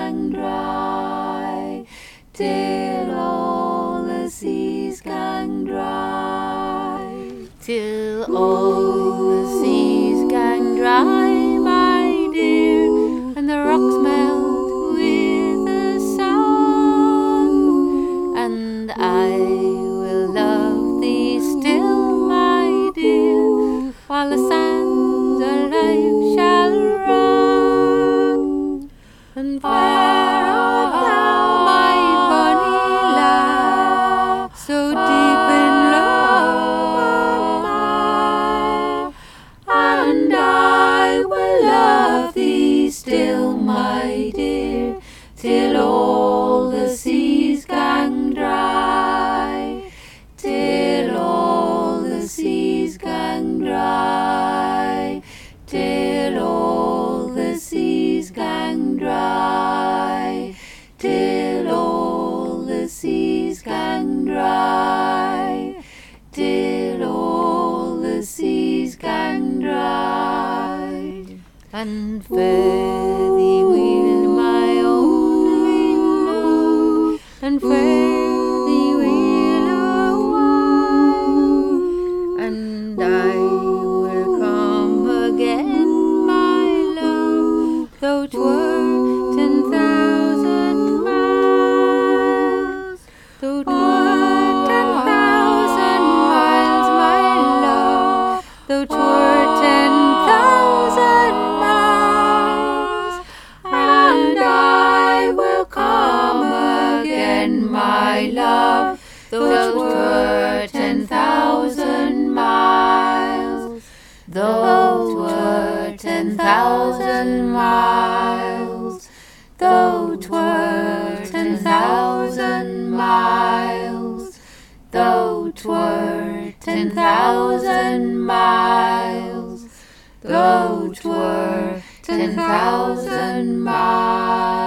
gang dry, till all the seas gang dry, till all the seas gang dry, my dear, and the rocks melt with the sun, and I will love thee still, my dear, while the sands of life shall run. And where art thou, my bonny lad, so deep in love? and I will love thee still, my dear, till all the seas gang dry, till all the seas gang dry, till all the seas gang dry, till all the seas gang dry, till all the seas gang dry. And fare thee weel, my only love, and fare thee weel awhile, and I will come again, my love, though 'twere 10,000 miles, though 'twere 10,000 miles, my love, though 'twere 10,000 miles, And I will come again, my love, though 'twere 10,000 miles, though 'twere 10,000 miles, though 'twere 10,000 miles, though 'twere 10,000 miles, though 'twere 10,000 miles.